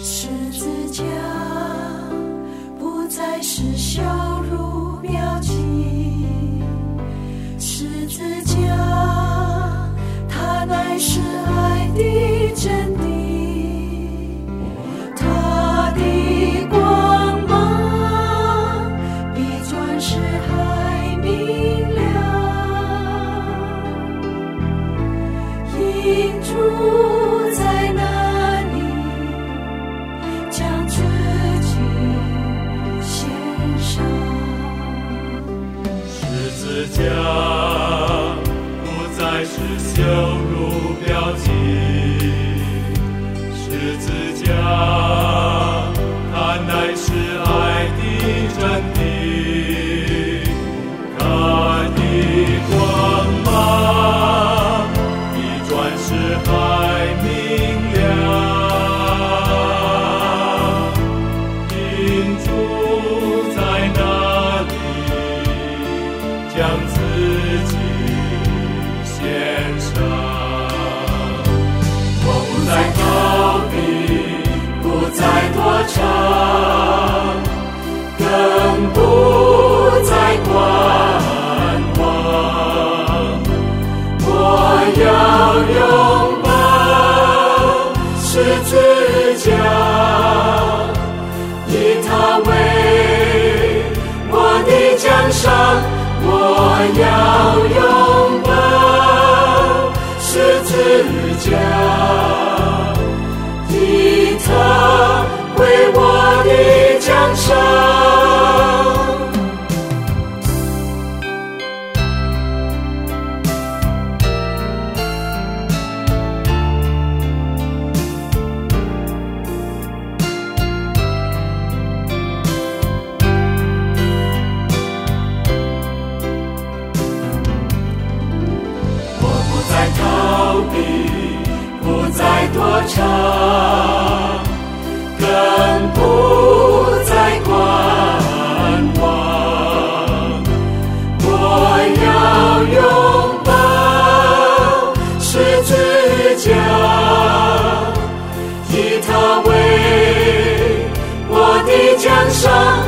十字架不再是羞辱标记，十字架它乃是爱的真谛，它的光芒比钻石还明亮，因主在那里将自己献上。 十字架不再是羞辱标记，十字架它乃是爱的真谛，它的光芒比钻石还明亮，因主在那里将自己献上。我不再逃避，不再躲藏，更不再观望，我要拥抱十字架，以它为我的奖赏，我要拥抱十字架，以它为我的奖赏。不再躲藏，更不再观望，我要拥抱十字架，以它为我的奖赏，